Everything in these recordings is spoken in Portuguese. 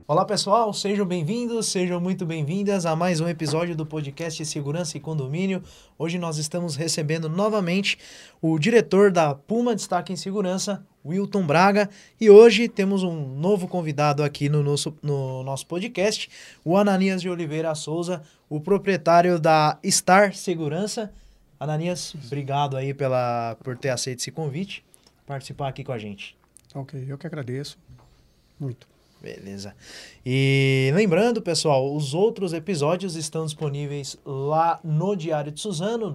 Olá pessoal, sejam bem-vindos, sejam muito bem-vindas a mais um episódio do podcast Segurança e Condomínio. Hoje nós estamos recebendo novamente o diretor da Puma Destaque em Segurança, Wilton Braga, e hoje temos um novo convidado aqui no nosso podcast, o Ananias de Oliveira Souza, o proprietário da Star Segurança. Ananias, obrigado aí por ter aceito esse convite, participar aqui com a gente. Ok, eu que agradeço muito. Beleza. E lembrando, pessoal, os outros episódios estão disponíveis lá no Diário de Suzano,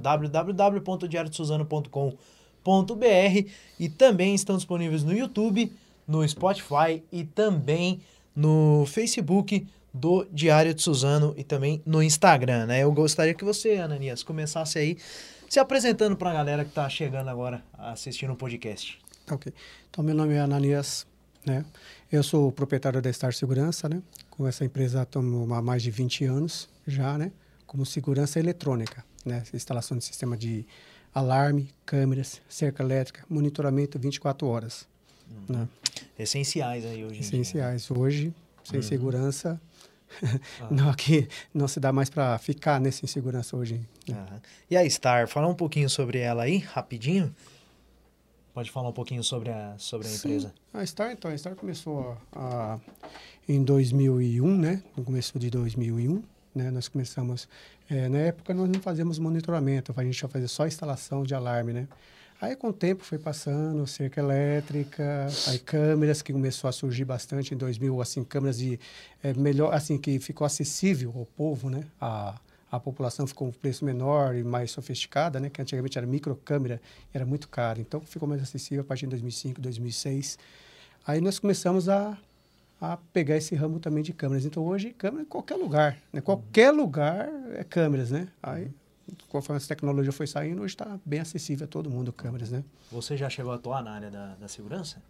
www.diariodesuzano.com.br, e também estão disponíveis no YouTube, no Spotify e também no Facebook do Diário de Suzano e também no Instagram, né? Eu gostaria que você, Ananias, começasse aí se apresentando para a galera que está chegando agora assistindo o podcast. Ok. Então, meu nome é Ananias, né? Eu sou o proprietário da Star Segurança, né? Com essa empresa estou há mais de 20 anos já, né? Como segurança eletrônica, né? Instalação de sistema de alarme, câmeras, cerca elétrica, monitoramento 24 horas. Né? Essenciais aí hoje em Essenciais. dia, né? Hoje, sem segurança, não, aqui não se dá mais para ficar nessa insegurança hoje. Né? E a Star, fala um pouquinho sobre ela aí, rapidinho. Pode falar um pouquinho sobre a empresa? A Star começou em 2001, né? No começo de 2001, né? Nós começamos... na época, nós não fazíamos monitoramento, a gente ia fazer só instalação de alarme, né? Aí, com o tempo, foi passando, cerca elétrica, aí câmeras, que começou a surgir bastante em 2000, assim, câmeras de... melhor, assim, que ficou acessível ao povo, né? A população ficou um preço menor e mais sofisticada, né? Que antigamente era microcâmera, era muito caro. Então, ficou mais acessível a partir de 2005, 2006. Aí nós começamos a pegar esse ramo também de câmeras. Então, hoje, câmera em qualquer lugar, né? Qualquer lugar é câmeras, né? Aí, conforme essa tecnologia foi saindo, hoje está bem acessível a todo mundo, câmeras, né? Você já chegou a atuar na área da segurança?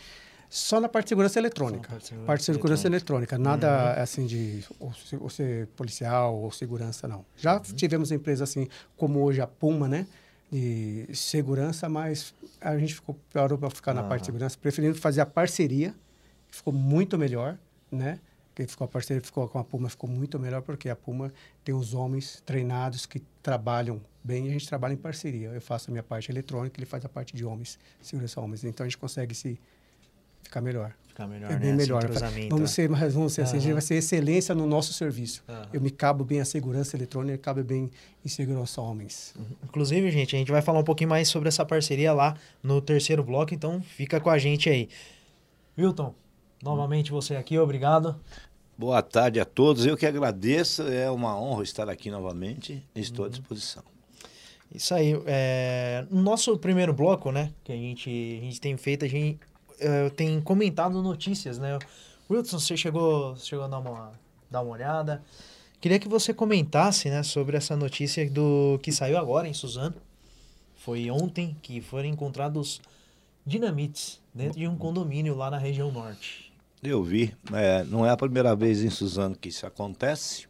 Só na parte de segurança eletrônica. Parte de segurança eletrônica. Nada assim de ou ser policial ou segurança, não. Já tivemos empresas assim, como hoje a Puma, né? De segurança, mas a gente parou para ficar na parte de segurança, preferindo fazer a parceria, que ficou muito melhor, né? Que ficou a parceria, ficou com a Puma, ficou muito melhor, porque a Puma tem os homens treinados que trabalham bem e a gente trabalha em parceria. Eu faço a minha parte eletrônica, ele faz a parte de homens, segurança homens. Então, a gente consegue ficar melhor. Ficar melhor, é bem né? melhor. Vamos ser assim, a gente vai ser excelência no nosso serviço. Eu me cabo bem a segurança eletrônica, cabe bem em segurança homens. Inclusive, gente, a gente vai falar um pouquinho mais sobre essa parceria lá no terceiro bloco, então fica com a gente aí. Wilton, novamente você aqui, obrigado. Boa tarde a todos, eu que agradeço, é uma honra estar aqui novamente, estou à disposição. Isso aí, no nosso primeiro bloco, né, que a gente tem feito, a gente tem comentado notícias, né? Wilton, você chegou a dar uma olhada. Queria que você comentasse, né, sobre essa notícia que saiu agora em Suzano. Foi ontem que foram encontrados dinamites dentro de um condomínio lá na região norte. Eu vi, não é a primeira vez em Suzano que isso acontece.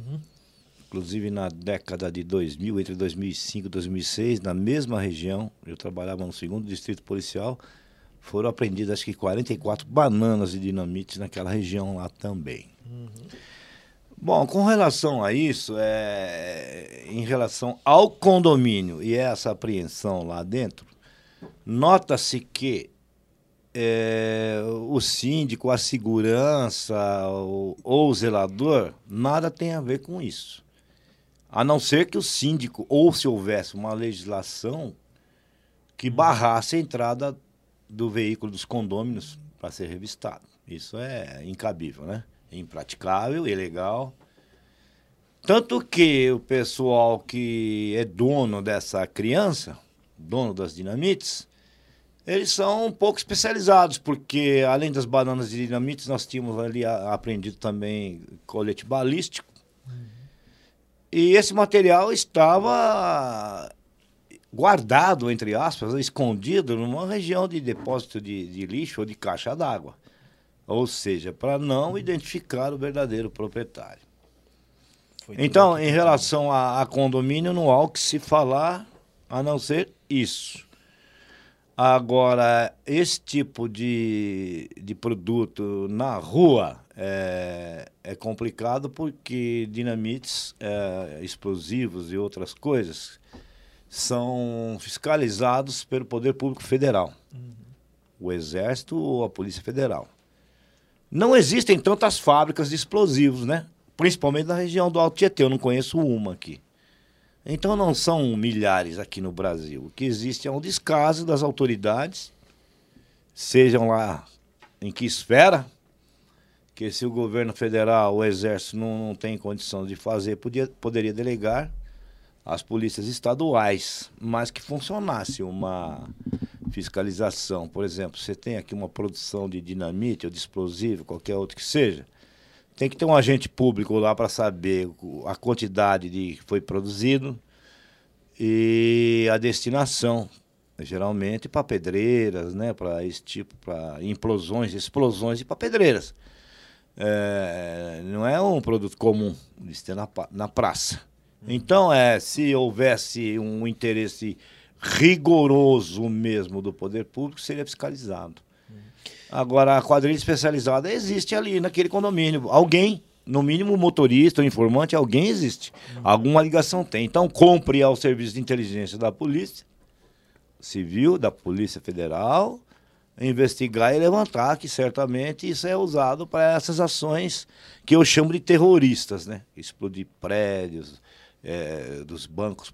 Inclusive na década de 2000, entre 2005 e 2006, na mesma região, eu trabalhava no 2º Distrito Policial, foram apreendidas acho que 44 bananas de dinamite naquela região lá também. Bom, com relação a isso, em relação ao condomínio e essa apreensão lá dentro, nota-se que o síndico, a segurança ou o zelador, nada tem a ver com isso. A não ser que o síndico, ou se houvesse uma legislação que barrasse a entrada do veículo dos condôminos para ser revistado. Isso é incabível, né? É impraticável, ilegal. Tanto que o pessoal que é dono dessa criança, dono das dinamites, eles são um pouco especializados, porque além das bananas de dinamites, nós tínhamos ali aprendido também colete balístico. E esse material estava guardado, entre aspas, escondido numa região de depósito de lixo ou de caixa d'água. Ou seja, para não identificar o verdadeiro proprietário. Então, em relação a condomínio, não há o que se falar, a não ser isso. Agora, esse tipo de produto na rua é complicado porque dinamites, explosivos e outras coisas são fiscalizados pelo Poder Público Federal, o Exército ou a Polícia Federal. Não existem tantas fábricas de explosivos, né? Principalmente na região do Alto Tietê, eu não conheço uma aqui. Então não são milhares aqui no Brasil. O que existe é um descaso das autoridades, sejam lá em que esfera, que se o governo federal, o Exército não tem condição de fazer, poderia delegar às polícias estaduais, mas que funcionasse uma fiscalização. Por exemplo, você tem aqui uma produção de dinamite ou de explosivo, qualquer outro que seja, tem que ter um agente público lá para saber a quantidade que foi produzido e a destinação, geralmente para pedreiras, né, para esse tipo, para explosões e para pedreiras. Não é um produto comum de ter na praça. Então, se houvesse um interesse rigoroso mesmo do poder público, seria fiscalizado. Agora, a quadrilha especializada existe ali naquele condomínio. Alguém, no mínimo motorista, ou informante, alguém existe. Alguma ligação tem. Então, compre ao serviço de inteligência da Polícia Civil, da Polícia Federal, investigar e levantar, que certamente isso é usado para essas ações que eu chamo de terroristas, né? Explodir prédios, dos bancos,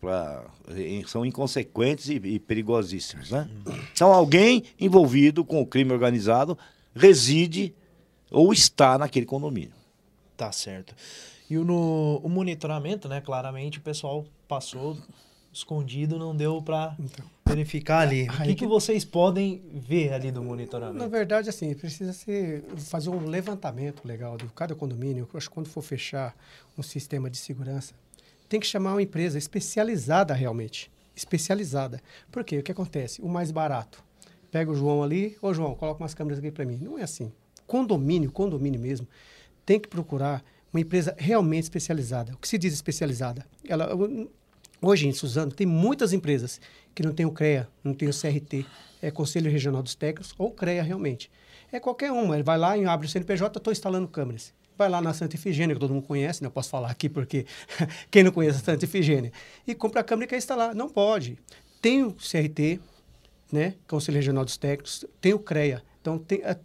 são inconsequentes e perigosíssimos, né? Então, alguém envolvido com o crime organizado reside ou está naquele condomínio. Tá certo. E o monitoramento, né? Claramente o pessoal passou escondido, não deu para verificar ali. O que vocês podem ver ali do monitoramento? Na verdade, assim, precisa fazer um levantamento legal de cada condomínio. Eu acho que quando for fechar um sistema de segurança, tem que chamar uma empresa especializada realmente. Especializada. Por quê? O que acontece? O mais barato. Pega o João ali, ô João, coloca umas câmeras aqui para mim. Não é assim. Condomínio mesmo, tem que procurar uma empresa realmente especializada. O que se diz especializada? Hoje, em Suzano, tem muitas empresas que não tem o CREA, não tem o CRT, Conselho Regional dos Técnicos, ou CREA realmente. Qualquer uma. Ele vai lá e abre o CNPJ, estou instalando câmeras. Vai lá na Santa Ifigênia, que todo mundo conhece, né? Eu posso falar aqui porque quem não conhece a Santa Ifigênia, e compra a câmera e quer instalar. Não pode. Tem o CRT, né? Conselho Regional dos Técnicos, tem o CREA. Então,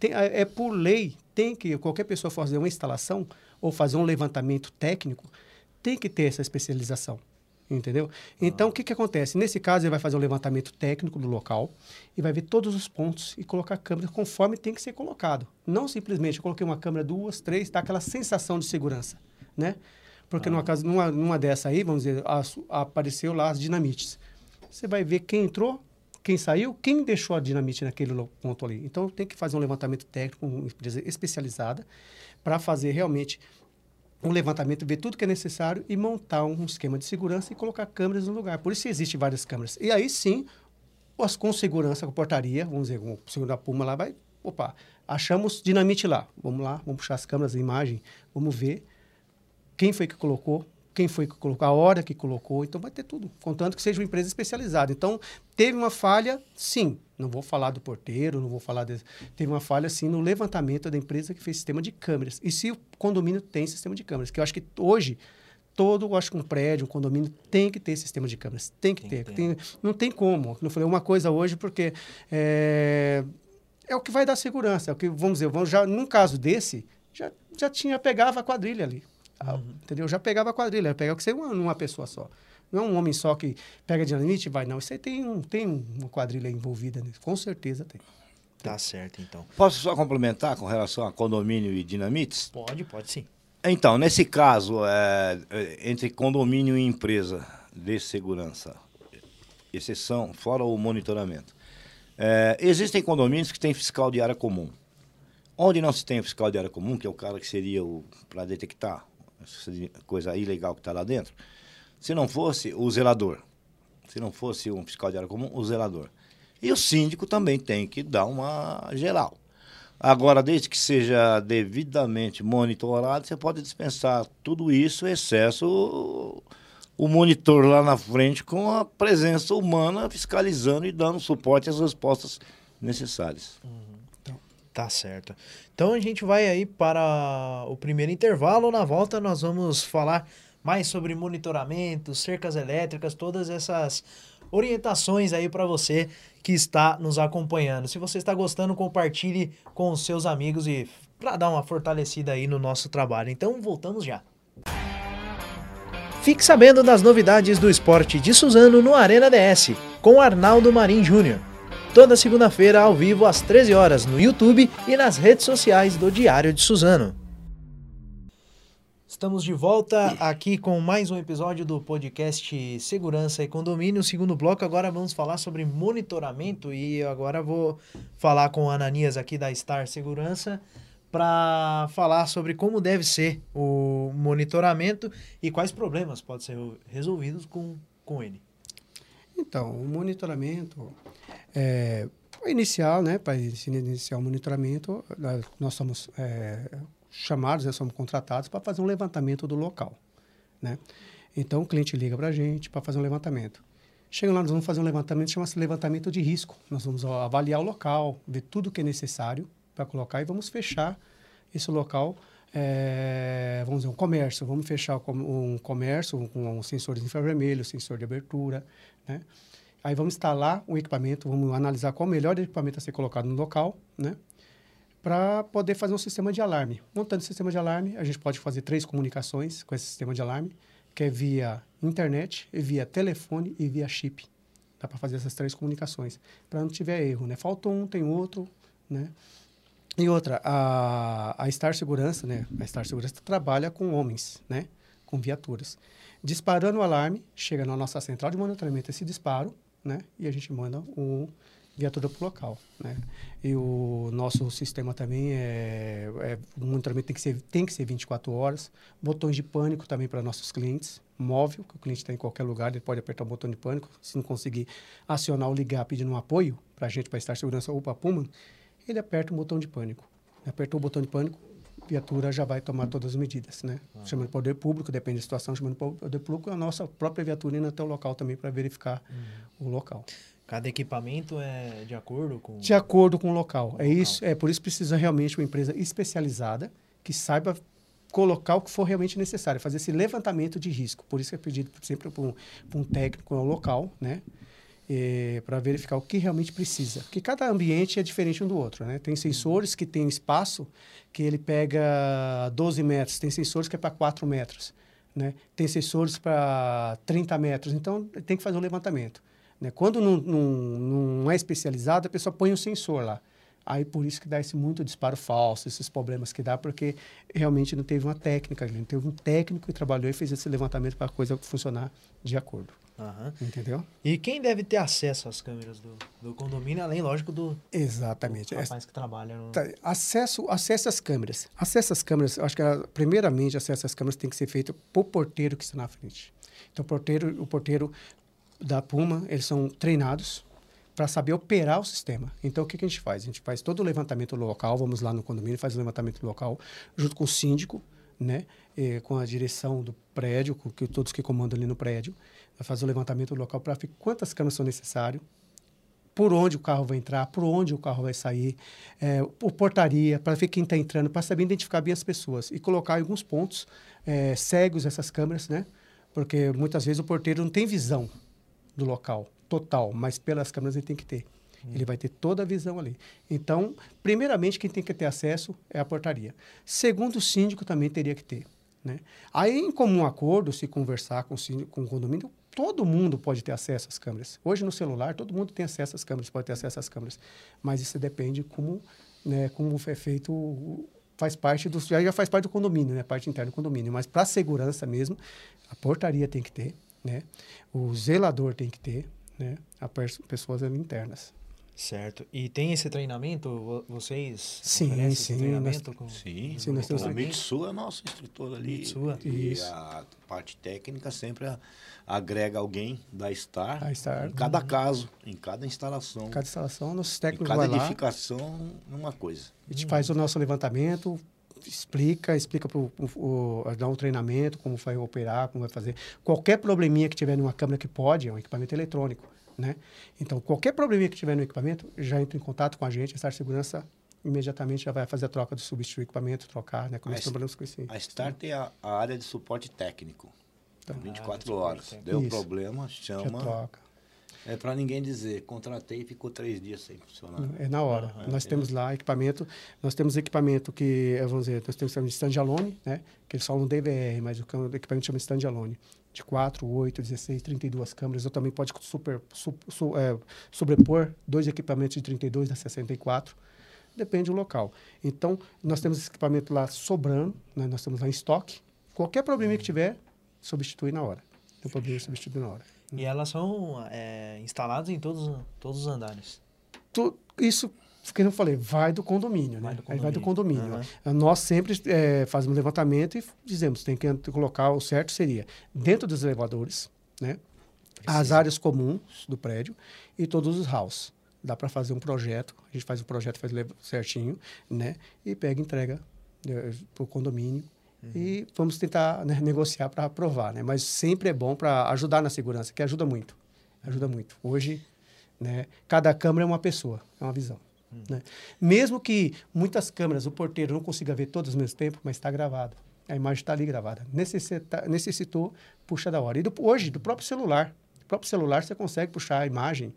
por lei, tem que, qualquer pessoa for fazer uma instalação ou fazer um levantamento técnico, tem que ter essa especialização. Entendeu? Então, o que acontece? Nesse caso, ele vai fazer um levantamento técnico do local e vai ver todos os pontos e colocar a câmera conforme tem que ser colocado. Não simplesmente, eu coloquei uma câmera, 2, 3, dá aquela sensação de segurança, né? Porque numa dessa aí, vamos dizer, apareceu lá as dinamites. Você vai ver quem entrou, quem saiu, quem deixou a dinamite naquele ponto ali. Então, tem que fazer um levantamento técnico, uma empresa especializada, para fazer realmente um levantamento, ver tudo que é necessário e montar um esquema de segurança e colocar câmeras no lugar. Por isso existem várias câmeras. E aí sim, com segurança, com portaria, vamos dizer, o senhor da Puma lá vai, achamos dinamite lá. Vamos lá, vamos puxar as câmeras, a imagem, vamos ver quem foi que colocou, a hora que colocou. Então vai ter tudo, contanto que seja uma empresa especializada. Então, teve uma falha, sim. Não vou falar do porteiro, não vou falar... Teve uma falha, sim, no levantamento da empresa que fez sistema de câmeras. E se o condomínio tem sistema de câmeras, que eu acho que hoje, um prédio, um condomínio, tem que ter sistema de câmeras. Tem que ter. Não tem como. Não falei uma coisa hoje, porque é o que vai dar segurança. É o que, vamos dizer, num caso desse, pegava a quadrilha ali. Entendeu? Já pegava a quadrilha. Pegava que ser uma pessoa só. Não é um homem só que pega dinamite e vai, não. Isso aí tem uma quadrilha envolvida nisso. Com certeza tem. Tá certo, então. Posso só complementar com relação a condomínio e dinamites? Pode sim. Então, nesse caso, entre condomínio e empresa de segurança, exceção, fora o monitoramento, existem condomínios que têm fiscal de área comum. Onde não se tem o fiscal de área comum, que é o cara que seria para detectar essa coisa ilegal que está lá dentro, se não fosse o zelador, se não fosse um fiscal de área comum, o zelador. E o síndico também tem que dar uma geral. Agora, desde que seja devidamente monitorado, você pode dispensar tudo isso, excesso o monitor lá na frente com a presença humana fiscalizando e dando suporte às respostas necessárias. Tá certo. Então a gente vai aí para o primeiro intervalo. Na volta nós vamos falar mais sobre monitoramento, cercas elétricas, todas essas orientações aí para você que está nos acompanhando. Se você está gostando, compartilhe com os seus amigos e para dar uma fortalecida aí no nosso trabalho. Então voltamos já. Fique sabendo das novidades do esporte de Suzano no Arena DS, com Arnaldo Marim Júnior. Toda segunda-feira, ao vivo, às 13 horas, no YouTube e nas redes sociais do Diário de Suzano. Estamos de volta aqui com mais um episódio do podcast Segurança e Condomínio. Segundo bloco, agora vamos falar sobre monitoramento e agora vou falar com o Ananias aqui da Star Segurança para falar sobre como deve ser o monitoramento e quais problemas podem ser resolvidos com ele. Então, o monitoramento, para iniciar, né, para iniciar o monitoramento, nós somos chamados, somos contratados para fazer um levantamento do local, né? Então, o cliente liga para a gente para fazer um levantamento. Chega lá, nós vamos fazer um levantamento, chama-se levantamento de risco. Nós vamos avaliar o local, ver tudo que é necessário para colocar e vamos fechar esse local, vamos dizer, um comércio. Vamos fechar um comércio com sensores infravermelhos, sensor de abertura, né? Aí vamos instalar o equipamento, vamos analisar qual o melhor equipamento a ser colocado no local, né? Para poder fazer um sistema de alarme. Montando o sistema de alarme, a gente pode fazer 3 comunicações com esse sistema de alarme, que é via internet, via telefone e via chip. Dá para fazer essas 3 comunicações, para não tiver erro, né? Falta um, tem outro, né? E outra, a Star Segurança, né? A Star Segurança trabalha com homens, né? Com viaturas. Disparando o alarme, chega na nossa central de monitoramento esse disparo, né? E a gente manda viatura para o local, né? E o nosso sistema também o monitoramento tem que ser 24 horas. Botões de pânico também para nossos clientes. Móvel, que o cliente está em qualquer lugar, ele pode apertar o botão de pânico. Se não conseguir acionar ou ligar pedindo um apoio para a gente, para Star Segurança ou para a Puma, ele aperta o botão de pânico. Apertou o botão de pânico, a viatura já vai tomar todas as medidas, né? Chamando o poder público, depende da situação, chamando o poder público, a nossa própria viatura indo até o local também para verificar o local. Cada equipamento é de acordo com... De acordo com o local. Por isso precisa realmente uma empresa especializada que saiba colocar o que for realmente necessário, fazer esse levantamento de risco. Por isso que é pedido sempre para um técnico ao local, né? Para verificar o que realmente precisa. Porque cada ambiente é diferente um do outro, né? Tem sensores que tem espaço que ele pega 12 metros, tem sensores que é para 4 metros, né? Tem sensores para 30 metros, então tem que fazer um levantamento, né? Quando não é especializado, a pessoa põe um sensor lá. Aí, por isso que dá esse muito disparo falso, esses problemas que dá, porque realmente não teve uma técnica, não teve um técnico que trabalhou e fez esse levantamento para a coisa funcionar de acordo. Entendeu? E quem deve ter acesso às câmeras do condomínio, além, lógico, Exatamente. do rapaz que trabalha no... Acesso às câmeras. Acesso às câmeras, eu acho que, primeiramente, acesso às câmeras tem que ser feito por porteiro que está na frente. Então, o porteiro da Puma, eles são treinados para saber operar o sistema. Então, o que a gente faz? A gente faz todo o levantamento local, vamos lá no condomínio, faz o levantamento local, junto com o síndico, né? Com a direção do prédio, todos que comandam ali no prédio, vai fazer o levantamento local para ver quantas câmeras são necessárias, por onde o carro vai entrar, por onde o carro vai sair, por portaria, para ver quem está entrando, para saber identificar bem as pessoas e colocar em alguns pontos cegos essas câmeras, né? Porque muitas vezes o porteiro não tem visão do local total, mas pelas câmeras ele tem que ter. Ele vai ter toda a visão ali. Então, primeiramente, quem tem que ter acesso é a portaria. Segundo, o síndico também teria que ter, né? Aí, em comum acordo, se conversar com o síndico, com o condomínio, todo mundo pode ter acesso às câmeras. Hoje, no celular, todo mundo tem acesso às câmeras, pode ter acesso às câmeras. Mas isso depende como é feito, já faz parte do condomínio, né? Parte interna do condomínio. Mas, para a segurança mesmo, a portaria tem que ter, né? O zelador tem que ter, né? Pessoas ali internas. Certo. E tem esse treinamento? Vocês oferecem esse treinamento? Sim, nós temos o Mitsu é nosso instrutor ali. Mitsu. E a parte técnica sempre agrega alguém da Star. Em cada caso, em cada instalação. Cada instalação, nossos técnicos vão lá. Em cada lá, edificação, uma coisa. A gente faz o nosso levantamento, explica dá um treinamento, como vai operar, como vai fazer. Qualquer probleminha que tiver numa câmera que pode, é um equipamento eletrônico, né? Então, qualquer probleminha que tiver no equipamento, já entra em contato com a gente, a Star Segurança imediatamente já vai fazer a troca do substituir equipamento, trocar, né? Como nós trabalhamos com isso. A Star tem a área de suporte técnico. Então, 24 horas. Deu problema, chama. Já troca. É para ninguém dizer, contratei e ficou 3 dias sem funcionar. É na hora. Nós temos lá equipamento, nós temos equipamento que, vamos dizer, nós temos standalone, né? Que eles falam DVR, mas o equipamento chama standalone. De 4, 8, 16, 32 câmeras. Eu também pode sobrepor 2 equipamentos de 32 a 64. Depende do local. Então, nós temos esse equipamento lá sobrando, né? Nós temos lá em estoque. Qualquer problema que tiver, substitui na hora. Tem problema, substitui na hora. E elas são instaladas em todos os andares? Isso, que eu falei, vai do condomínio, né? Aí vai do condomínio. Uhum. Nós sempre fazemos um levantamento e dizemos, tem que colocar, o certo seria dentro dos elevadores, né? As áreas comuns do prédio e todos os halls. Dá para fazer um projeto, a gente faz o projeto, faz certinho, né? E pega e entrega para o condomínio. Uhum. E vamos tentar, né, negociar para aprovar, né? Mas sempre é bom para ajudar na segurança, que ajuda muito. Ajuda muito. Hoje, né, cada câmera é uma pessoa, é uma visão. Uhum. Né? Mesmo que muitas câmeras, o porteiro não consiga ver todas ao mesmo tempo, mas está gravado. A imagem está ali gravada. Necessitou, puxa da hora. E hoje, do próprio celular. Do próprio celular você consegue puxar a imagem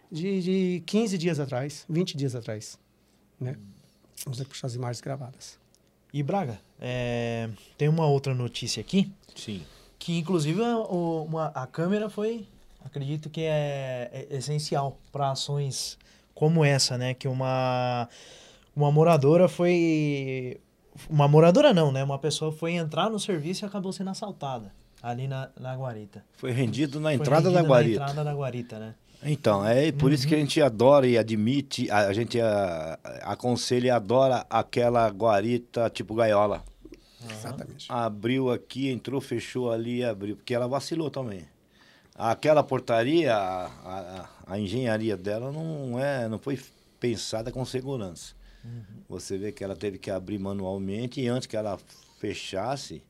de 15 dias atrás, 20 dias atrás. Né? Vamos puxar as imagens gravadas. E Braga, tem uma outra notícia aqui. Sim. Que inclusive a câmera foi, acredito que é essencial para ações como essa, né? Que uma moradora foi... Uma moradora não, né? Uma pessoa foi entrar no serviço e acabou sendo assaltada ali na guarita. Foi rendido na entrada da guarita. Na entrada da guarita, né? Então, é por isso que a gente adora e admite, a gente aconselha e adora aquela guarita tipo gaiola. Exatamente. Abriu aqui, entrou, fechou ali, abriu, porque ela vacilou também. Aquela portaria, a engenharia dela não foi pensada com segurança. Uhum. Você vê que ela teve que abrir manualmente e antes que ela fechasse,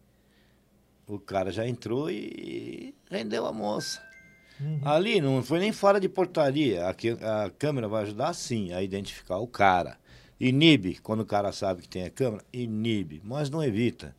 o cara já entrou e rendeu a moça. Uhum. Ali não foi nem fora de portaria. Aqui, a câmera vai ajudar, sim, a identificar o cara. Inibe, quando o cara sabe que tem a câmera, inibe, mas não evita.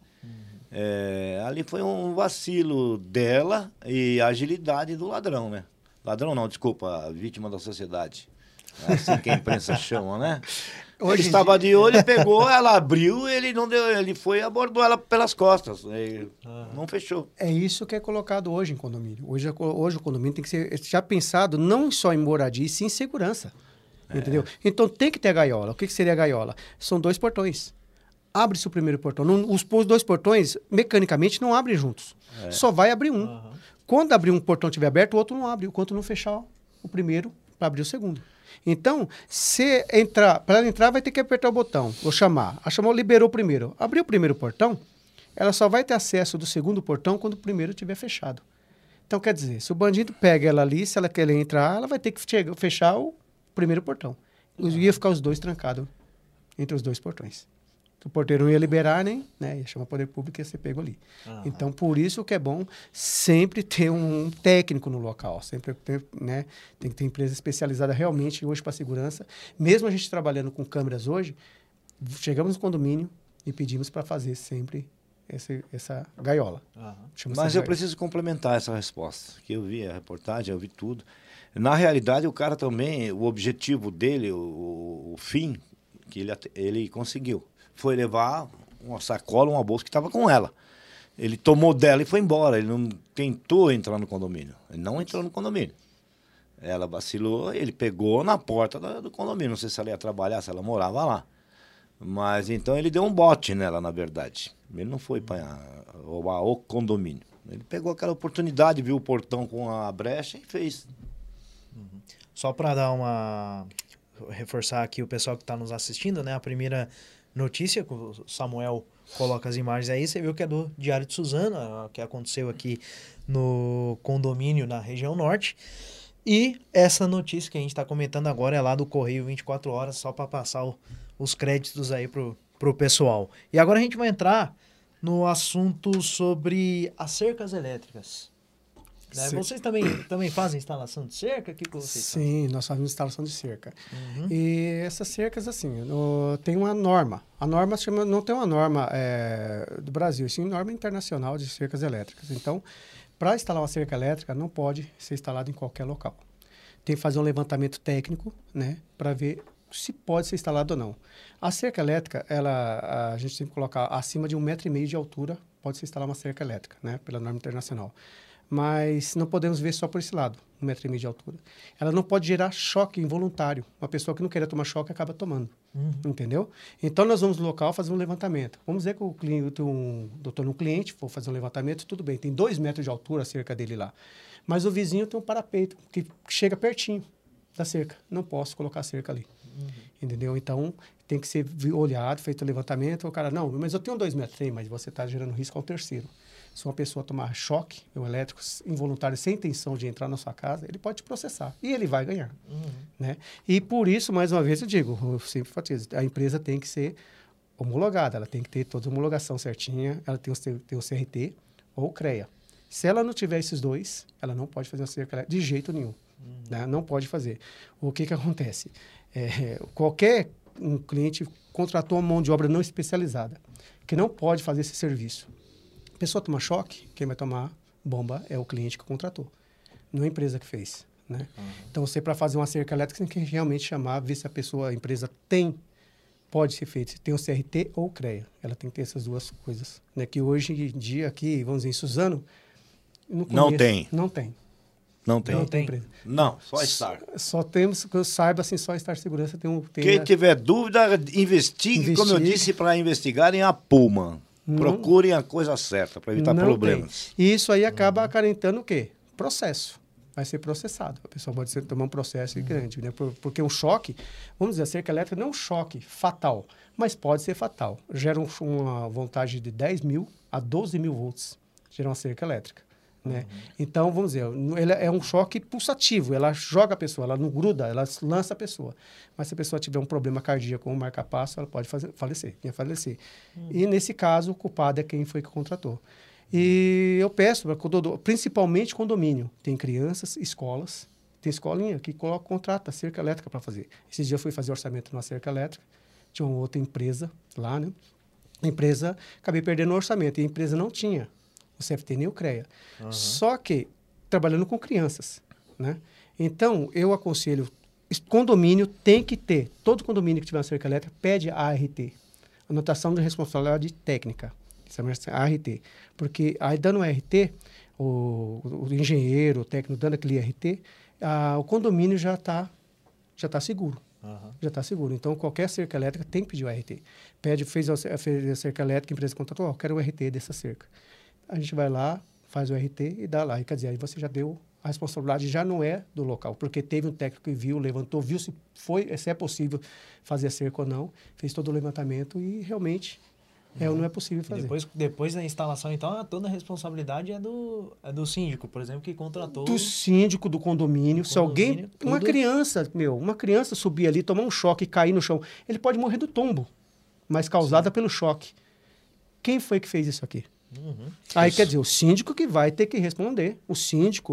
Uhum. Ali foi um vacilo dela e a agilidade do ladrão, né? Ladrão não, desculpa, a vítima da sociedade. É assim que a imprensa chama, né? Ele estava de olho, pegou, ela abriu, ele não deu, ele foi e abordou ela pelas costas, não fechou. É isso que é colocado hoje em condomínio. Hoje o condomínio tem que ser já pensado não só em moradia, e sim em segurança. Entendeu? Então tem que ter a gaiola. O que seria a gaiola? São 2 portões. Abre-se o primeiro portão. Os 2 portões, mecanicamente, não abrem juntos. Só vai abrir um. Uhum. Quando abrir um portão estiver aberto, o outro não abre. Enquanto não fechar o primeiro, para abrir o segundo. Então, para ela entrar, vai ter que apertar o botão, ou chamar. A chamou, liberou o primeiro. Abriu o primeiro portão, ela só vai ter acesso do segundo portão quando o primeiro estiver fechado. Então, quer dizer, se o bandido pega ela ali, se ela quer entrar, ela vai ter que fechar o primeiro portão. Ia ficar os 2 trancados entre os 2 portões. O porteiro não ia liberar, nem, né? Ia chamar o poder público e ia ser pego ali. Uhum. Então, por isso que é bom sempre ter um técnico no local. Sempre ter, né? Tem que ter empresa especializada realmente hoje para segurança. Mesmo a gente trabalhando com câmeras hoje, chegamos no condomínio e pedimos para fazer sempre essa gaiola. Uhum. Mas eu preciso complementar essa resposta, que eu vi a reportagem, eu vi tudo. Na realidade, o cara também, o objetivo dele, o fim que ele conseguiu, foi levar uma sacola, uma bolsa que estava com ela. Ele tomou dela e foi embora. Ele não tentou entrar no condomínio. Ele não entrou no condomínio. Ela vacilou, ele pegou na porta do condomínio. Não sei se ela ia trabalhar, se ela morava lá. Mas então ele deu um bote nela, na verdade. Ele não foi para roubar o condomínio. Ele pegou aquela oportunidade, viu o portão com a brecha e fez. Uhum. Só para dar reforçar aqui o pessoal que está nos assistindo, né? A primeira notícia, que o Samuel coloca as imagens aí, você viu que é do Diário de Suzano, que aconteceu aqui no condomínio na região norte. E essa notícia que a gente está comentando agora é lá do Correio 24 Horas, só para passar os créditos aí pro pessoal. E agora a gente vai entrar no assunto sobre as cercas elétricas. Né? Vocês também fazem instalação de cerca? O que vocês Sim, nós fazemos instalação de cerca. E essas cercas, assim, tem uma norma. A norma não tem uma norma do Brasil, sim norma internacional de cercas elétricas. Então, para instalar uma cerca elétrica, não pode ser instalada em qualquer local. Tem que fazer um levantamento técnico, né, para ver se pode ser instalado ou não. A cerca elétrica, a gente tem que colocar acima de 1,5 m de altura, pode ser instalar uma cerca elétrica, né, pela norma internacional. Mas não podemos ver só por esse lado, 1,5 m de altura. Ela não pode gerar choque involuntário. Uma pessoa que não queria tomar choque acaba tomando, entendeu? Então, nós vamos no local fazer um levantamento. Vamos dizer que estou no cliente, vou fazer um levantamento, tudo bem, tem 2 metros de altura a cerca dele lá. Mas o vizinho tem um parapeito que chega pertinho da cerca. Não posso colocar a cerca ali, entendeu? Então, tem que ser olhado, feito o levantamento. O cara, não, mas eu tenho 2 metros, mas você está gerando risco ao terceiro. Se uma pessoa tomar choque elétrico involuntário sem intenção de entrar na sua casa, ele pode te processar e ele vai ganhar. Né? E por isso, mais uma vez, eu sempre enfatizo, a empresa tem que ser homologada, ela tem que ter toda a homologação certinha, ela tem o CRT ou o CREA. Se ela não tiver esses dois, ela não pode fazer uma cerca elétrica de jeito nenhum. Né? Não pode fazer. O que acontece? Qualquer cliente contratou uma mão de obra não especializada, que não pode fazer esse serviço. A pessoa toma choque, quem vai tomar bomba é o cliente que contratou, não a empresa que fez. Né? Então, você, para fazer uma cerca elétrica, você tem que realmente chamar, ver se a empresa pode ser feito, se tem o CRT ou o CREA. Ela tem que ter essas duas coisas. Né? Que hoje em dia, aqui, vamos dizer, em Suzano, não tem. Não tem. Não tem. Não tem empresa. Não, só Star. Só temos, que eu saiba, assim, só Star Segurança tem Quem tiver dúvida, investigue, como eu disse, para investigarem a Puma. Procurem a coisa certa para evitar problemas. E isso aí acaba acarentando o quê? Processo. Vai ser processado. A pessoa pode tomar um processo grande, né? Porque um choque, vamos dizer, a cerca elétrica não é um choque fatal, mas pode ser fatal. Gera uma voltagem de 10 mil a 12 mil volts. Gera uma cerca elétrica. Né? Então, vamos dizer, ele é um choque pulsativo, ela joga a pessoa, ela não gruda, ela lança a pessoa. Mas se a pessoa tiver um problema cardíaco ou um marca-passo, ela pode falecer. E nesse caso, o culpado é quem foi que contratou. E eu peço, principalmente condomínio, tem crianças, escolas, tem escolinha que contrata cerca elétrica para fazer. Esses dias eu fui fazer orçamento numa cerca elétrica, tinha uma outra empresa lá, né? A empresa, acabei perdendo o orçamento, e a empresa não tinha o CFT nem o CREA. Só que trabalhando com crianças, né? Então, eu aconselho, condomínio tem que ter, todo condomínio que tiver uma cerca elétrica pede a ART, anotação de responsabilidade técnica, ART. Porque aí dando o ART, o engenheiro, o técnico dando aquele ART, o condomínio já está seguro. Já está seguro. Então, qualquer cerca elétrica tem que pedir o ART. Fez a cerca elétrica, a empresa contratou, quero o ART dessa cerca. A gente vai lá, faz o RT e dá lá. E, quer dizer, aí você já deu, a responsabilidade já não é do local, porque teve um técnico que viu, levantou, viu se é possível fazer a cerca ou não, fez todo o levantamento e realmente não é possível fazer. Depois da instalação, então, toda a responsabilidade é do síndico, por exemplo, que contratou... Do síndico, do condomínio. Se alguém... Uma criança subir ali, tomar um choque e cair no chão, ele pode morrer do tombo, mas causada pelo choque. Quem foi que fez isso aqui? Aí, quer dizer, o síndico que vai ter que responder. O síndico,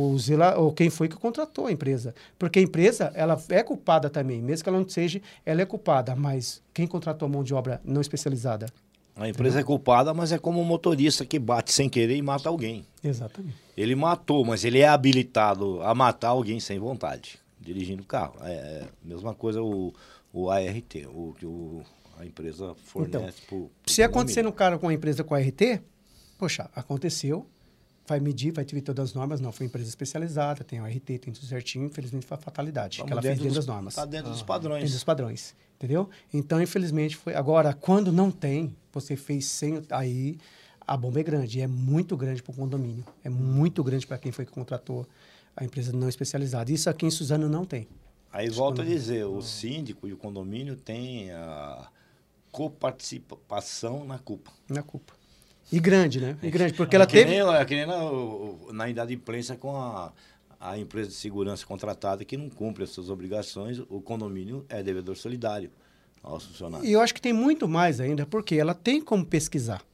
ou quem foi que contratou a empresa. Porque a empresa, ela é culpada também. Mesmo que ela não seja, ela é culpada. Mas quem contratou a mão de obra não especializada? A empresa é culpada, mas é como um motorista que bate sem querer e mata alguém. Exatamente. Ele matou, mas ele é habilitado a matar alguém sem vontade, dirigindo o carro. É a mesma coisa o ART, a empresa fornece. Então, se acontecer no cara com a empresa com a RT, poxa, aconteceu, vai medir, vai ter todas as normas, não, foi empresa especializada, tem o RT, tem tudo certinho, infelizmente foi a fatalidade, que ela fez dentro das normas. Está dentro dos padrões. Dentro dos padrões, entendeu? Então, infelizmente, foi. Agora, quando não tem, você fez sem, aí a bomba é grande, e é muito grande para o condomínio, é muito grande para quem foi que contratou a empresa não especializada. Isso aqui em Suzano não tem. Aí volto a dizer, o síndico e o condomínio têm a coparticipação na culpa. Na culpa. E grande, né? E grande, porque ela teve... Que nem na inadimplência com a empresa de segurança contratada que não cumpre as suas obrigações, o condomínio é devedor solidário aos funcionários. E eu acho que tem muito mais ainda, porque ela tem como pesquisar.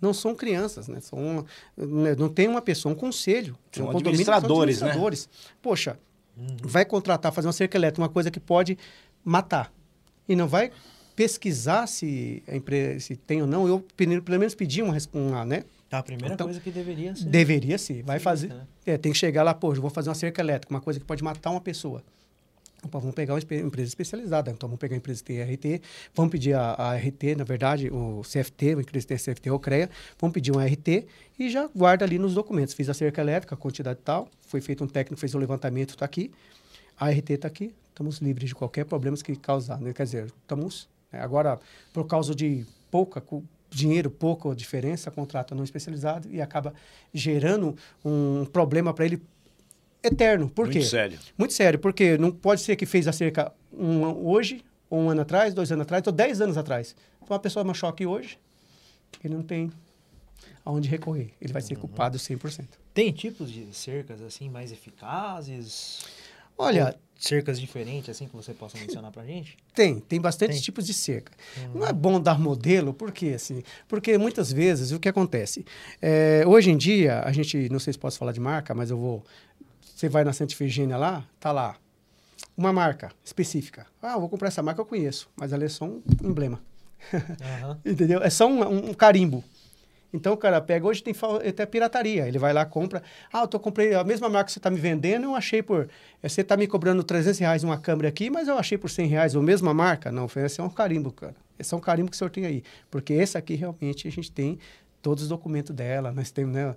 não são crianças, né? Não tem uma pessoa, um conselho. São um condomínio, administradores, são administradores, né? Poxa, vai contratar, fazer uma cerca elétrica, uma coisa que pode matar. E não vai pesquisar se a empresa se tem ou não. Eu, pelo menos, pedi uma, né? A primeira coisa que deveria ser. Deveria ser. Vai fazer. Né? Tem que chegar lá, eu vou fazer uma cerca elétrica, uma coisa que pode matar uma pessoa. Opa, vamos pegar uma empresa especializada. Então, vamos pegar a empresa que tem RT, vamos pedir a RT, na verdade, o CFT, a empresa que tem CFT ou CREA, vamos pedir um RT e já guarda ali nos documentos. Fiz a cerca elétrica, a quantidade tal, foi feito um técnico, fez o levantamento, está aqui, a RT está aqui, estamos livres de qualquer problema que causar. Né? Quer dizer, estamos... Agora, por causa de dinheiro, pouca diferença, contrato não especializado e acaba gerando um problema para ele eterno. Por quê? Muito sério. Muito sério, porque não pode ser que fez a cerca hoje, ou 1 ano atrás, 2 anos atrás, ou 10 anos atrás. Então, uma pessoa machuca aqui hoje, ele não tem aonde recorrer. Ele vai ser culpado 100%. Tem tipos de cercas, assim, mais eficazes? Olha... Ou cercas diferentes, assim, que você possa mencionar pra gente? Tem bastante tipos de cerca. Não é bom dar modelo, por quê? Assim, porque muitas vezes, o que acontece? Hoje em dia, a gente, não sei se posso falar de marca, mas você vai na Santa Efigênia lá, tá lá, uma marca específica. Eu vou comprar essa marca, eu conheço, mas ela é só um emblema. Entendeu? É só um carimbo. Então, o cara pega, hoje tem até pirataria, ele vai lá, compra, comprei a mesma marca que você está me vendendo, eu achei você está me cobrando R$300 uma câmera aqui, mas eu achei por R$100, a mesma marca? Não, esse é um carimbo, cara. Esse é um carimbo que o senhor tem aí, porque esse aqui realmente a gente tem todos os documentos dela, nós temos, né,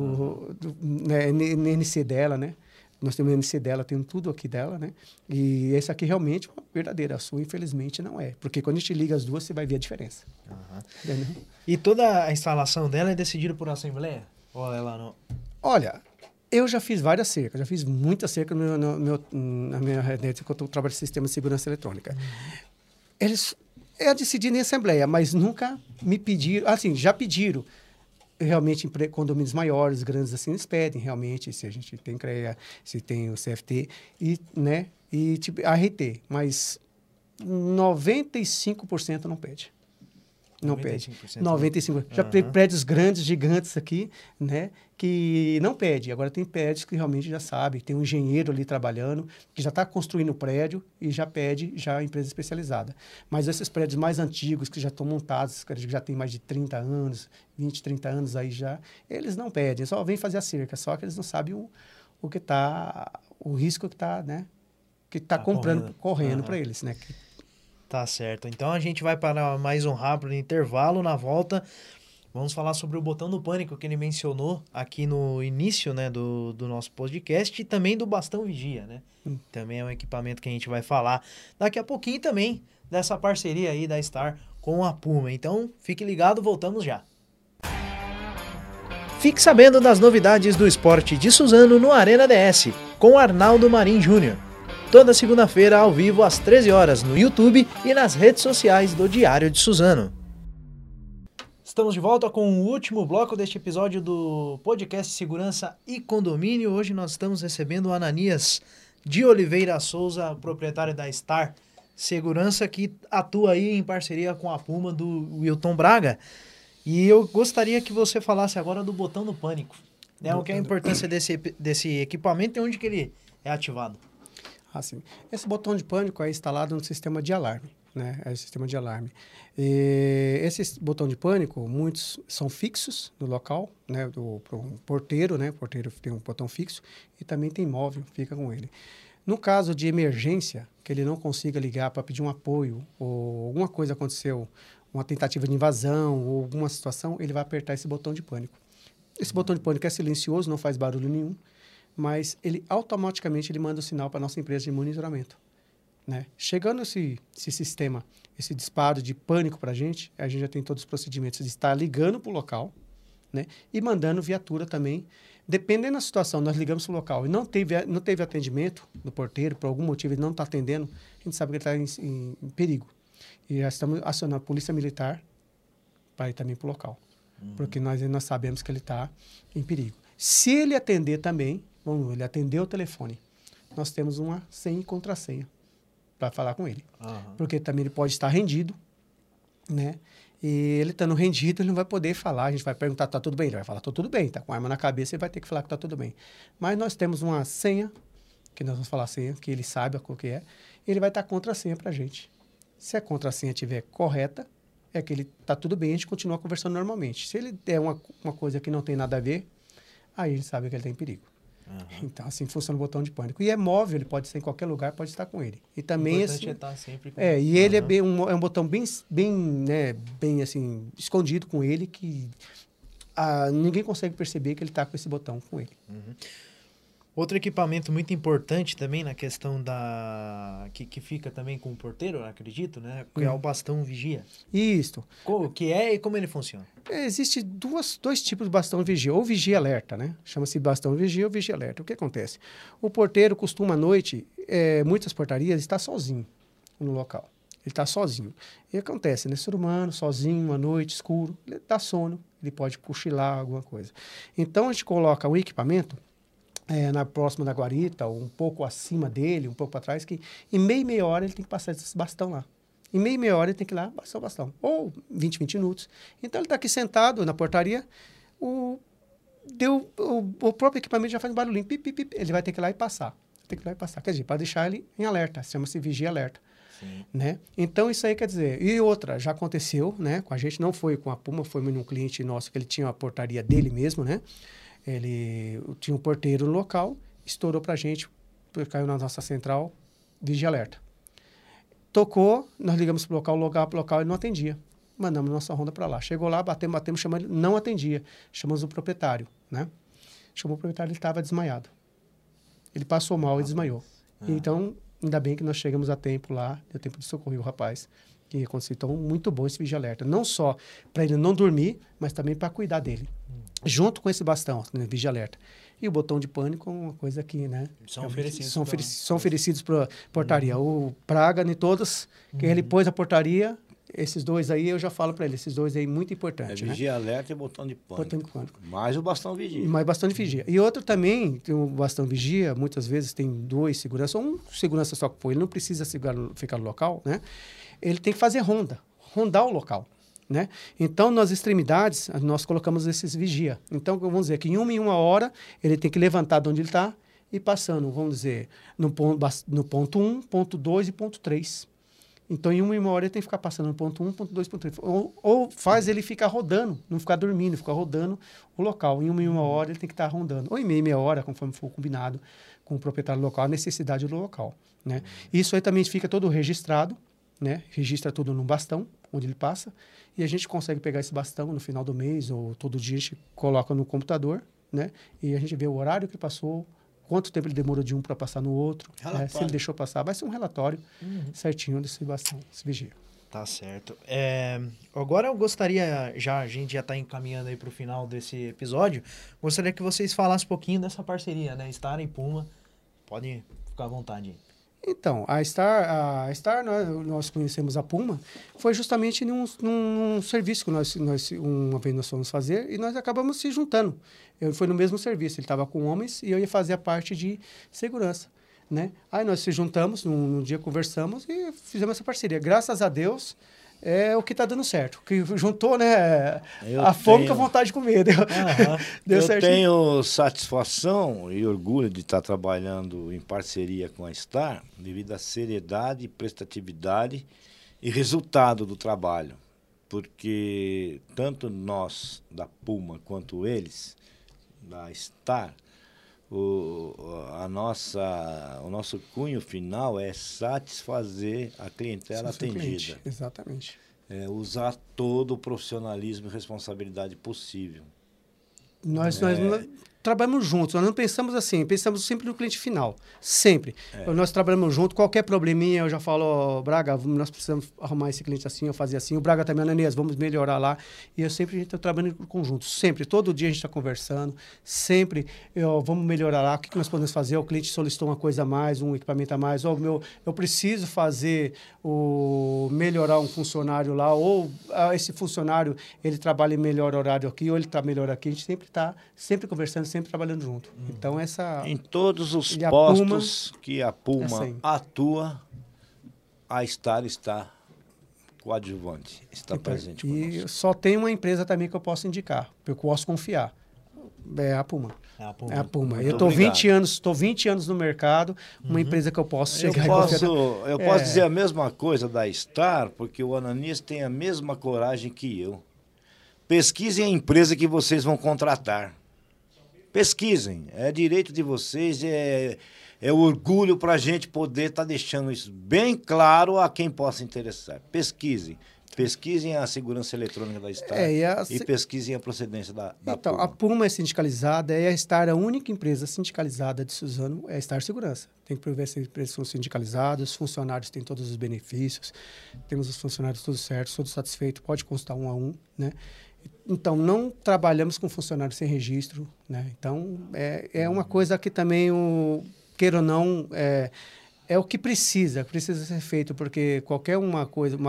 NC dela, né? Nós temos o NC dela, temos tudo aqui dela, né? E esse aqui realmente é uma verdadeira. A sua, infelizmente, não é. Porque quando a gente liga as duas, você vai ver a diferença. Entendeu? E toda a instalação dela é decidida por assembleia? Ou ela não? Olha, eu já fiz várias cercas. Já fiz muita cerca na minha rede, quando eu trabalho em sistema de segurança eletrônica. Eles decidiram em assembleia, mas nunca me pediram... Assim, já pediram. Realmente, em condomínios maiores, grandes assim, eles pedem realmente se a gente tem CREA, se tem o CFT, né? E tipo, RT, mas 95% não pede. Não 95%, pede. 95%. Já tem prédios grandes, gigantes aqui, né? Que não pede. Agora tem prédios que realmente já sabe, tem um engenheiro ali trabalhando, que já está construindo o prédio e já pede já a empresa especializada. Mas esses prédios mais antigos, que já estão montados, que já tem mais de 30 anos, 20, 30 anos aí já, eles não pedem, só vêm fazer a cerca, só que eles não sabem o que está, o risco que está, né? Que está correndo para eles, né? Tá certo. Então a gente vai para mais um rápido intervalo. Na volta, vamos falar sobre o botão do pânico que ele mencionou aqui no início, né, do nosso podcast, e também do bastão vigia, né? Também é um equipamento que a gente vai falar daqui a pouquinho também dessa parceria aí da Star com a Puma. Então, fique ligado, voltamos já. Fique sabendo das novidades do esporte de Suzano no Arena DS, com Arnaldo Marim Júnior. Toda segunda-feira, ao vivo, às 13 horas, no YouTube e nas redes sociais do Diário de Suzano. Estamos de volta com o último bloco deste episódio do podcast Segurança e Condomínio. Hoje nós estamos recebendo o Ananias de Oliveira Souza, proprietário da Star Segurança, que atua aí em parceria com a Puma do Wilton Braga. E eu gostaria que você falasse agora do botão do pânico. Né? O que é a importância desse equipamento e onde que ele é ativado? Assim, esse botão de pânico é instalado no sistema de alarme, né? É o sistema de alarme. E esse botão de pânico, muitos são fixos no local, né? O porteiro, né? O porteiro tem um botão fixo e também tem móvel, fica com ele. No caso de emergência, que ele não consiga ligar para pedir um apoio ou alguma coisa aconteceu, uma tentativa de invasão ou alguma situação, ele vai apertar esse botão de pânico. Esse botão de pânico é silencioso, não faz barulho nenhum, mas ele automaticamente manda o sinal para a nossa empresa de monitoramento. Né? Chegando esse sistema, esse disparo de pânico para a gente já tem todos os procedimentos de estar ligando para o local, né? E mandando viatura também. Dependendo da situação, nós ligamos para o local e não teve atendimento do porteiro, por algum motivo ele não está atendendo, a gente sabe que ele está em perigo. E já estamos acionando a polícia militar para ir também para o local, porque nós sabemos que ele está em perigo. Se ele atender também, ele atendeu o telefone, nós temos uma senha e contrassenha para falar com ele. Porque também ele pode estar rendido, né? E ele estando rendido, ele não vai poder falar. A gente vai perguntar, tá tudo bem? Ele vai falar, tá tudo bem. Tá com a arma na cabeça, ele vai ter que falar que tá tudo bem. Mas nós temos uma senha, que nós vamos falar a senha, que ele sabe qual que é. Ele vai estar contra a senha pra gente. Se a contrassenha estiver correta, é que ele tá tudo bem, a gente continua conversando normalmente. Se ele der uma coisa que não tem nada a ver, aí ele sabe que ele está em perigo. Então, assim funciona o botão de pânico. E é móvel, ele pode ser em qualquer lugar, pode estar com ele. E também, assim, é estar sempre com ele. E ele é um botão bem assim, escondido com ele, que ninguém consegue perceber que ele está com esse botão com ele. Outro equipamento muito importante também na questão que fica também com o porteiro, eu acredito, né? Que é o bastão vigia. Isso. O que é e como ele funciona? Existe dois tipos de bastão vigia, ou vigia alerta, né? Chama-se bastão vigia ou vigia alerta. O que acontece? O porteiro costuma à noite, muitas portarias, estar sozinho no local. Ele está sozinho. E acontece, né? Ser humano, sozinho, à noite, escuro, ele dá sono, ele pode cochilar, alguma coisa. Então, a gente coloca o equipamento na próxima da guarita, ou um pouco acima dele, um pouco para trás, que em meia hora ele tem que passar esse bastão lá. Em meia hora ele tem que ir lá passar o bastão. Ou 20 minutos. Então ele está aqui sentado na portaria, o próprio equipamento já faz um barulhinho, pip, pip, pip, ele vai ter que ir lá e passar. Tem que ir lá e passar. Quer dizer, para deixar ele em alerta, chama-se vigia alerta. Né? Então isso aí quer dizer, e outra, já aconteceu, né? Com a gente, não foi com a Puma, foi num cliente nosso que ele tinha a portaria dele mesmo, né? Ele tinha um porteiro no local, estourou pra gente, caiu na nossa central, vigia alerta. Tocou, nós ligamos pro local, ele não atendia. Mandamos nossa ronda para lá. Chegou lá, batemos, chamamos ele, não atendia. Chamamos o proprietário, né? Chamou o proprietário, ele estava desmaiado. Ele passou mal e desmaiou. Então, ainda bem que nós chegamos a tempo lá, deu tempo de socorrer o rapaz. Que aconteceu. Então, muito bom esse vigia alerta. Não só para ele não dormir, mas também para cuidar dele. Junto com esse bastão, né, vigia alerta. E o botão de pânico é uma coisa que, né? São oferecidos. São oferecidos para portaria. O Praga, de todas, que ele pôs a portaria, esses dois aí, eu já falo para ele, esses dois aí, muito importante. Vigia alerta e botão de pânico. Botão de pânico. Mais o bastão vigia. Mais bastão de vigia. E outro também, tem o bastão vigia, muitas vezes tem dois seguranças, ou um segurança só que foi, ele não precisa ficar no local, né? Ele tem que fazer rondar o local, né? Então, nas extremidades, nós colocamos esses vigia. Então, vamos dizer que em uma hora, ele tem que levantar de onde ele está e passando, vamos dizer, no ponto 1, ponto 2 e ponto 3. Então, em uma hora, ele tem que ficar passando no ponto 1, ponto 2, ponto 3. Ou faz ele ficar rodando, não ficar dormindo, ficar rodando o local. Em uma hora, ele tem que estar rondando. Ou em meia hora, conforme for combinado com o proprietário local, a necessidade do local, né? Isso aí também fica todo registrado, né? Registra tudo num bastão, onde ele passa, e a gente consegue pegar esse bastão no final do mês, ou todo dia a gente coloca no computador, né? E a gente vê o horário que passou, quanto tempo ele demorou de um para passar no outro, né? Se ele deixou passar, vai ser um relatório certinho desse bastão, desse vigia. Tá certo. Agora eu gostaria, a gente já está encaminhando aí para o final desse episódio, gostaria que vocês falassem um pouquinho dessa parceria, né? Star e Puma, podem ficar à vontade aí. Então, a Star nós conhecemos a Puma, foi justamente num serviço que uma vez nós fomos fazer e nós acabamos se juntando. Foi no mesmo serviço, ele estava com homens e eu ia fazer a parte de segurança, né? Aí nós se juntamos, num dia conversamos e fizemos essa parceria. Graças a Deus, é o que está dando certo. Que juntou, né, fome com a vontade de comer. Deu eu certinho. Tenho satisfação e orgulho de estar trabalhando em parceria com a Star, devido à seriedade, prestatividade e resultado do trabalho. Porque tanto nós, da Puma, quanto eles, da Star, o nosso cunho final é satisfazer a clientela atendida. Cliente. Exatamente. Usar todo o profissionalismo e responsabilidade possível. Nós trabalhamos juntos, nós não pensamos assim, pensamos sempre no cliente final, sempre. Nós trabalhamos juntos, qualquer probleminha eu já falo, Braga, nós precisamos arrumar esse cliente assim, ou fazer assim, o Braga também, Ananias, vamos melhorar lá. E a gente está trabalhando em conjunto, sempre, todo dia a gente está conversando, sempre, vamos melhorar lá, o que nós podemos fazer? O cliente solicitou uma coisa a mais, um equipamento a mais, eu preciso melhorar um funcionário lá, ou esse funcionário, ele trabalha em melhor horário aqui, ou ele está melhor aqui, a gente sempre está conversando, sempre trabalhando junto. Então, em todos os postos que a Puma atua, a Star está coadjuvante está Então, presente e conosco. só tem uma empresa também que eu posso indicar, que eu posso confiar. É a Puma. É a Puma. É a Puma. Muito Eu estou obrigado. 20 anos no mercado, uma empresa que eu posso Eu chegar posso dizer a mesma coisa da Star, porque o Ananias tem a mesma coragem que eu. Pesquisem a empresa que vocês vão contratar. Pesquisem. É direito de vocês, é orgulho para a gente poder estar deixando isso bem claro a quem possa interessar. Pesquisem. Pesquisem a segurança eletrônica da Star e pesquisem a procedência da Então, Puma. a Puma é sindicalizada, é a Star, a única empresa sindicalizada de Suzano é a Star Segurança. Tem que prover se as empresas são sindicalizadas, os funcionários têm todos os benefícios, temos os funcionários todos certos, todos satisfeitos, pode constar um a um, né? Então, não trabalhamos com funcionários sem registro, né? Então, é uma coisa que também, queira ou não, é o que precisa ser feito, porque qualquer uma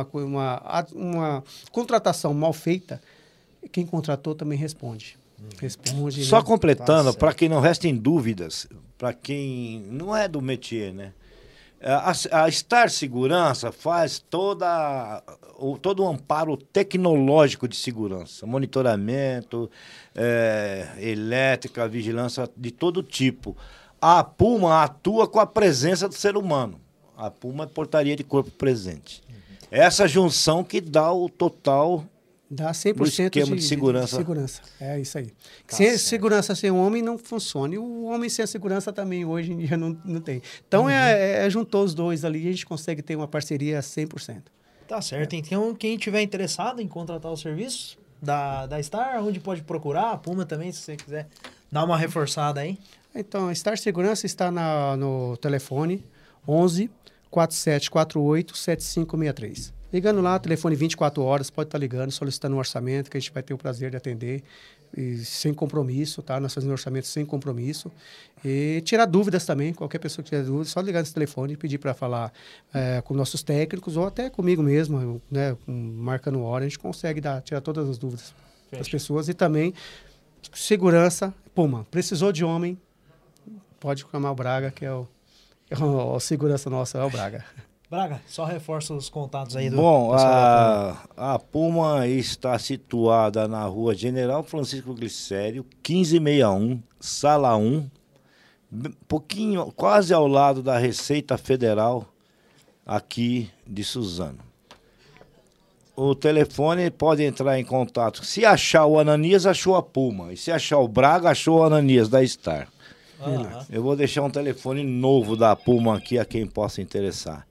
contratação mal feita, quem contratou também responde. Responde. Só né? completando, para que não restem dúvidas, para quem não é do métier, né? A Star Segurança faz todo o amparo tecnológico de segurança, monitoramento, elétrica, vigilância de todo tipo. A Puma atua com a presença do ser humano. A Puma é portaria de corpo presente. Essa junção que dá o total dá 100% do esquema de segurança. É isso aí. Tá Sem certo. segurança sem o homem não funciona. E o homem sem a segurança também hoje em dia não tem. Então, juntou os dois ali e a gente consegue ter uma parceria 100%. Tá certo. Então, quem tiver interessado em contratar o serviço da Star, onde pode procurar? A Puma também, se você quiser dar uma reforçada aí. Então, a Star Segurança está no telefone 11 4748 7563. Ligando lá, telefone 24 horas, pode estar ligando, solicitando um orçamento, que a gente vai ter o prazer de atender, e sem compromisso, tá? Nós fazemos orçamento sem compromisso. E tirar dúvidas também, qualquer pessoa que tiver dúvidas, só ligar nesse telefone e pedir para falar com nossos técnicos, ou até comigo mesmo, né? Marcando hora, a gente consegue tirar todas as dúvidas das pessoas. E também, segurança, Puma, precisou de homem, pode chamar o Braga, que é o segurança nossa, é o Braga. Braga, só reforça os contatos aí do Bom, pessoal da Puma. a Puma está situada na rua General Francisco Glicério, 1561, sala 1, pouquinho, quase ao lado da Receita Federal, aqui de Suzano. O telefone pode entrar em contato. Se achar o Ananias, achou a Puma. E se achar o Braga, achou o Ananias da Star. Eu vou deixar um telefone novo da Puma aqui a quem possa interessar.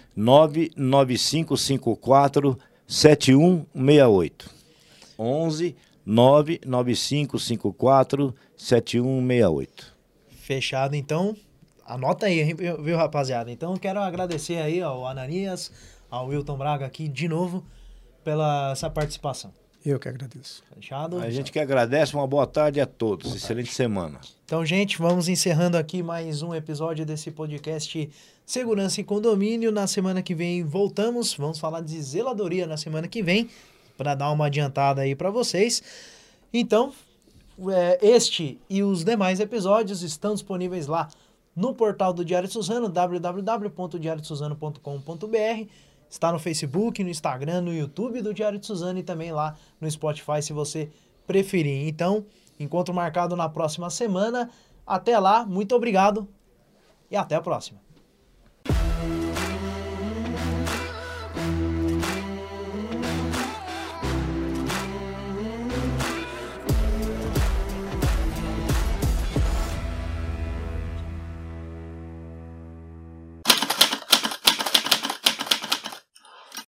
99554 7168. 11 99554 7168. Fechado, então. Anota aí, viu, rapaziada? Então, quero agradecer aí ao Ananias, ao Wilton Braga aqui de novo pela essa participação. Eu que agradeço. Fechado? A gente que agradece, uma boa tarde a todos. Excelente semana. Então, gente, vamos encerrando aqui mais um episódio desse podcast Segurança e Condomínio. Na semana que vem voltamos, vamos falar de zeladoria na semana que vem, para dar uma adiantada aí para vocês. Então, este e os demais episódios estão disponíveis lá no portal do Diário de Suzano, www.diariodesuzano.com.br. Está no Facebook, no Instagram, no YouTube do Diário de Suzano e também lá no Spotify, se você preferir. Então, encontro marcado na próxima semana. Até lá, muito obrigado e até a próxima.